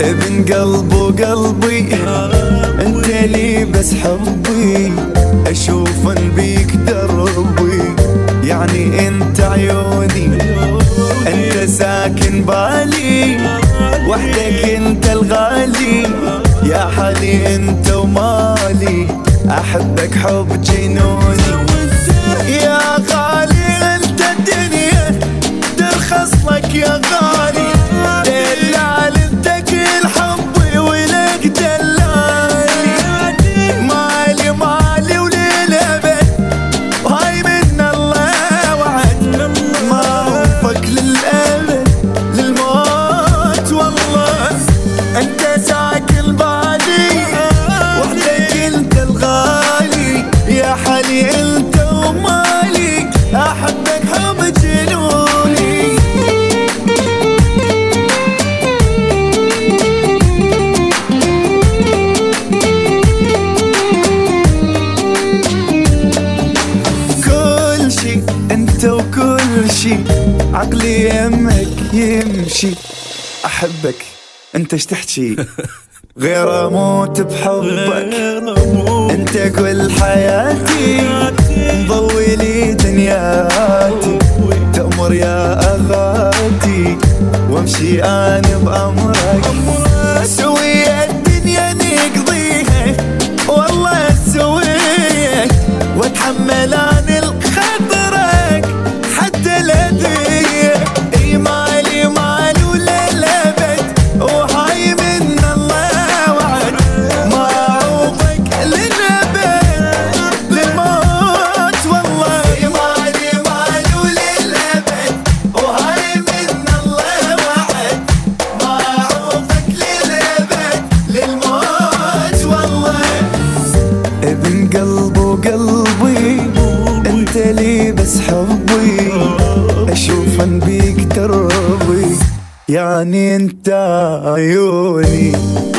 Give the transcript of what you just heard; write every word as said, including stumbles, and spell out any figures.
ابن قلب وقلبي انت لي بس حبي، اشوف بيك دربي، يعني انت عيوني، انت ساكن بالي، وحدك انت الغالي، يا حالي انت ومالي، احبك حب جنوني، يا غالي انت الدنيا ترخص لك يا غالي، دلال انت كل حبي ولك دلالي، مالي مالي وللابد وهاي من الله وعد، ما وفق للابد للموت والله، انت ساكن بالي، وحدك انت الغالي، يا حالي انت ومالي، احبك حب جنوني. كل شي انت وكل شي عقلي يمك يمشي، احبك انت ايش تحكي غير اموت بحبك، انت كل حياتي مضوي لي دنياتي، تأمر يا اغاتي وامشي انا بامرك، سوية الدنيا نقضيها والله سوية، واتحمل عن خطرك حتى الاذية، اي مالي مالي وللابد وهاي من الله وعد، ما عوضك للابد للموت والله، اي مالي مالي وللابد وهاي من الله وعد، ما عوضك للابد للموت والله، ابن قلب وقلبي انت لي بس حبي، اشوف بيك تربي، يعني انت عيوني.